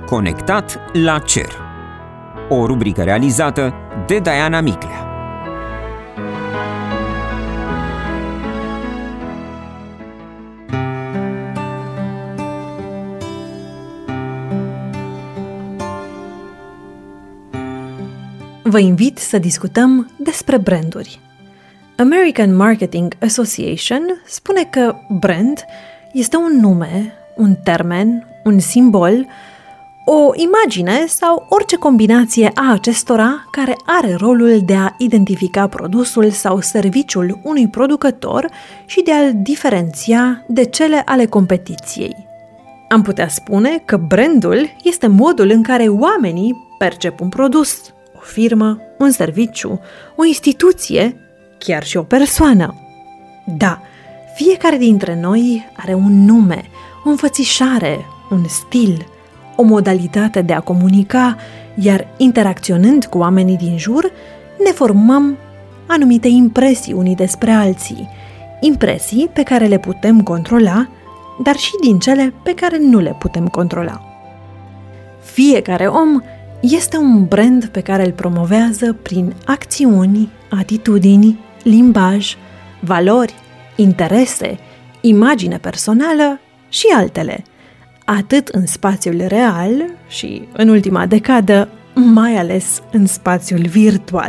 Conectat la cer. O rubrică realizată de Diana Miclea. Vă invit să discutăm despre branduri. American Marketing Association spune că brand este un nume, un termen, un simbol, o imagine sau orice combinație a acestora care are rolul de a identifica produsul sau serviciul unui producător și de a-l diferenția de cele ale competiției. Am putea spune că brandul este modul în care oamenii percep un produs, o firmă, un serviciu, o instituție, chiar și o persoană. Da, fiecare dintre noi are un nume, o înfățișare, un stil, o modalitate de a comunica, iar interacționând cu oamenii din jur, ne formăm anumite impresii unii despre alții, impresii pe care le putem controla, dar și din cele pe care nu le putem controla. Fiecare om este un brand pe care îl promovează prin acțiuni, atitudini, limbaj, valori, interese, imagine personală și altele, atât în spațiul real și, în ultima decadă, mai ales în spațiul virtual.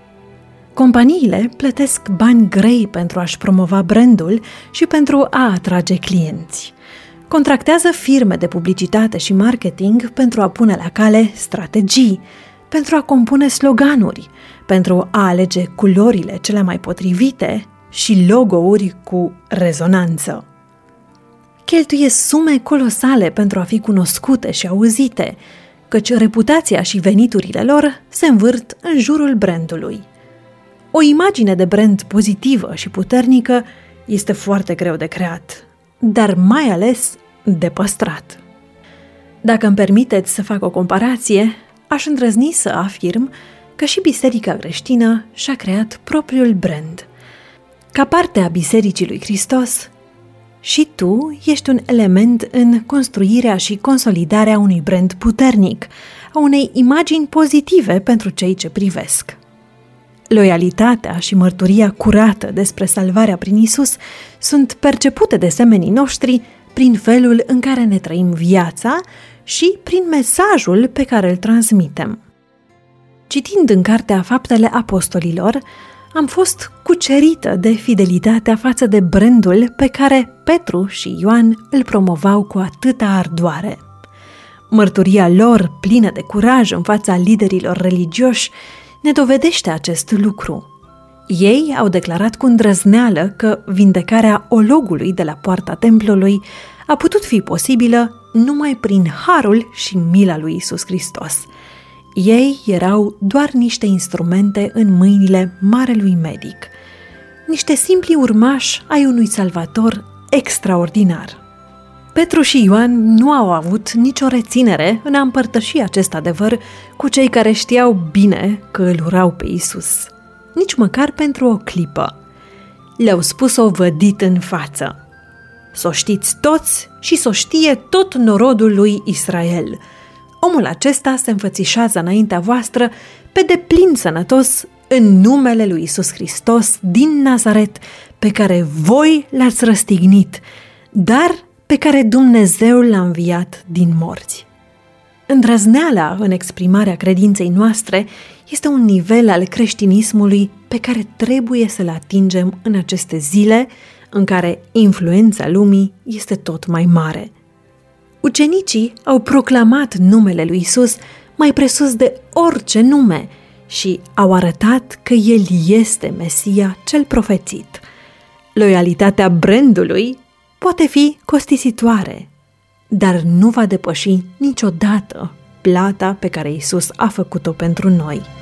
Companiile plătesc bani grei pentru a-și promova brandul și pentru a atrage clienți. Contractează firme de publicitate și marketing pentru a pune la cale strategii, pentru a compune sloganuri, pentru a alege culorile cele mai potrivite și logo-uri cu rezonanță. Cheltuie sume colosale pentru a fi cunoscute și auzite, căci reputația și veniturile lor se învârt în jurul brandului. O imagine de brand pozitivă și puternică este foarte greu de creat, dar mai ales de păstrat. Dacă îmi permiteți să fac o comparație, aș îndrăzni să afirm că și Biserica creștină și-a creat propriul brand. Ca parte a Bisericii lui Hristos, și tu ești un element în construirea și consolidarea unui brand puternic, a unei imagini pozitive pentru cei ce privesc. Loialitatea și mărturia curată despre salvarea prin Isus sunt percepute de semenii noștri prin felul în care ne trăim viața și prin mesajul pe care îl transmitem. Citind în cartea Faptele Apostolilor, am fost cucerită de fidelitatea față de brandul pe care Petru și Ioan îl promovau cu atâta ardoare. Mărturia lor, plină de curaj în fața liderilor religioși, ne dovedește acest lucru. Ei au declarat cu îndrăzneală că vindecarea ologului de la poarta templului a putut fi posibilă numai prin harul și mila lui Isus Hristos. Ei erau doar niște instrumente în mâinile marelui medic, niște simpli urmași ai unui salvator extraordinar. Petru și Ioan nu au avut nicio reținere în a împărtăși acest adevăr cu cei care știau bine că îl urau pe Isus, nici măcar pentru o clipă. Le-au spus-o vădit în față. S-o știți toți și s-o știe tot norodul lui Israel. Omul acesta se înfățișează înaintea voastră pe deplin sănătos în numele lui Isus Hristos din Nazaret, pe care voi l-ați răstignit, dar pe care Dumnezeu l-a înviat din morți. Îndrăzneala în exprimarea credinței noastre este un nivel al creștinismului pe care trebuie să-l atingem în aceste zile în care influența lumii este tot mai mare. Ucenicii au proclamat numele lui Isus mai presus de orice nume și au arătat că El este Mesia cel profețit. Loialitatea brandului poate fi costisitoare, dar nu va depăși niciodată plata pe care Isus a făcut-o pentru noi.